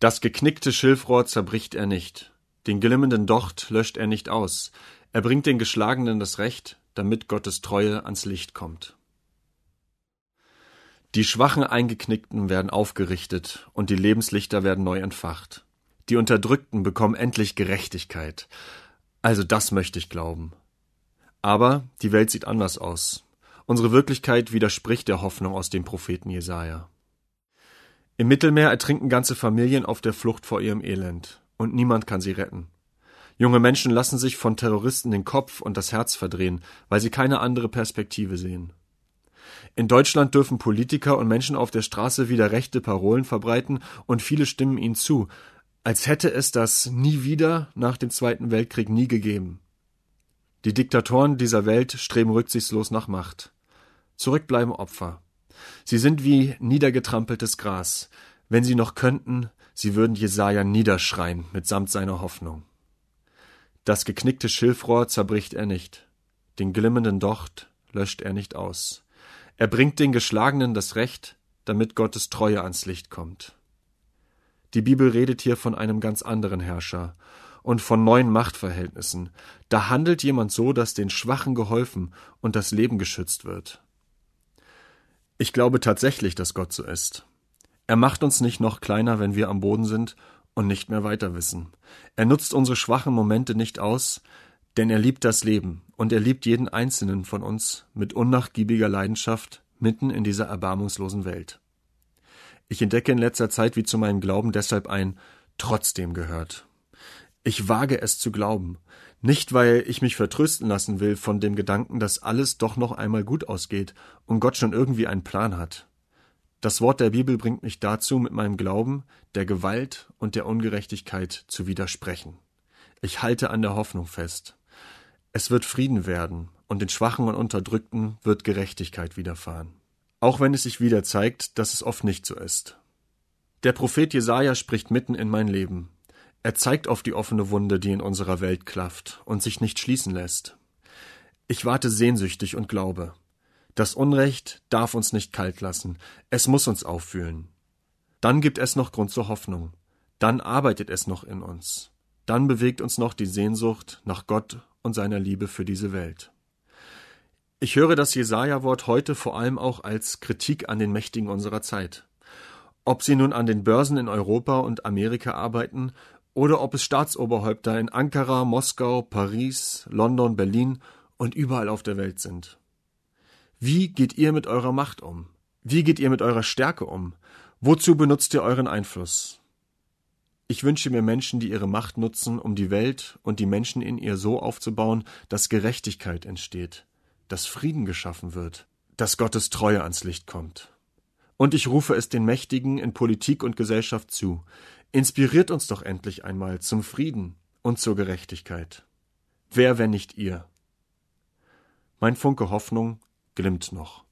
Das geknickte Schilfrohr zerbricht er nicht, den glimmenden Docht löscht er nicht aus, er bringt den Geschlagenen das Recht, damit Gottes Treue ans Licht kommt. Die schwachen Eingeknickten werden aufgerichtet und die Lebenslichter werden neu entfacht. Die Unterdrückten bekommen endlich Gerechtigkeit. Also das möchte ich glauben. Aber die Welt sieht anders aus. Unsere Wirklichkeit widerspricht der Hoffnung aus dem Propheten Jesaja. Im Mittelmeer ertrinken ganze Familien auf der Flucht vor ihrem Elend und niemand kann sie retten. Junge Menschen lassen sich von Terroristen den Kopf und das Herz verdrehen, weil sie keine andere Perspektive sehen. In Deutschland dürfen Politiker und Menschen auf der Straße wieder rechte Parolen verbreiten und viele stimmen ihnen zu, als hätte es das nie wieder nach dem Zweiten Weltkrieg nie gegeben. Die Diktatoren dieser Welt streben rücksichtslos nach Macht. Zurück bleiben Opfer. Sie sind wie niedergetrampeltes Gras. Wenn sie noch könnten, sie würden Jesaja niederschreien mitsamt seiner Hoffnung. Das geknickte Schilfrohr zerbricht er nicht. Den glimmenden Docht löscht er nicht aus. Er bringt den Geschlagenen das Recht, damit Gottes Treue ans Licht kommt. Die Bibel redet hier von einem ganz anderen Herrscher und von neuen Machtverhältnissen. Da handelt jemand so, dass den Schwachen geholfen und das Leben geschützt wird. Ich glaube tatsächlich, dass Gott so ist. Er macht uns nicht noch kleiner, wenn wir am Boden sind und nicht mehr weiter wissen. Er nutzt unsere schwachen Momente nicht aus, denn er liebt das Leben und er liebt jeden Einzelnen von uns mit unnachgiebiger Leidenschaft mitten in dieser erbarmungslosen Welt. Ich entdecke in letzter Zeit, wie zu meinem Glauben deshalb ein Trotzdem gehört. Ich wage es zu glauben, nicht weil ich mich vertrösten lassen will von dem Gedanken, dass alles doch noch einmal gut ausgeht und Gott schon irgendwie einen Plan hat. Das Wort der Bibel bringt mich dazu, mit meinem Glauben der Gewalt und der Ungerechtigkeit zu widersprechen. Ich halte an der Hoffnung fest. Es wird Frieden werden und den Schwachen und Unterdrückten wird Gerechtigkeit widerfahren. Auch wenn es sich wieder zeigt, dass es oft nicht so ist. Der Prophet Jesaja spricht mitten in mein Leben. Er zeigt auf die offene Wunde, die in unserer Welt klafft und sich nicht schließen lässt. Ich warte sehnsüchtig und glaube. Das Unrecht darf uns nicht kalt lassen. Es muss uns auffühlen. Dann gibt es noch Grund zur Hoffnung. Dann arbeitet es noch in uns. Dann bewegt uns noch die Sehnsucht nach Gott und seiner Liebe für diese Welt. Ich höre das Jesaja-Wort heute vor allem auch als Kritik an den Mächtigen unserer Zeit. Ob sie nun an den Börsen in Europa und Amerika arbeiten oder ob es Staatsoberhäupter in Ankara, Moskau, Paris, London, Berlin und überall auf der Welt sind. Wie geht ihr mit eurer Macht um? Wie geht ihr mit eurer Stärke um? Wozu benutzt ihr euren Einfluss? Ich wünsche mir Menschen, die ihre Macht nutzen, um die Welt und die Menschen in ihr so aufzubauen, dass Gerechtigkeit entsteht, dass Frieden geschaffen wird, dass Gottes Treue ans Licht kommt. Und ich rufe es den Mächtigen in Politik und Gesellschaft zu. Inspiriert uns doch endlich einmal zum Frieden und zur Gerechtigkeit. Wer, wenn nicht ihr? Mein Funke Hoffnung glimmt noch.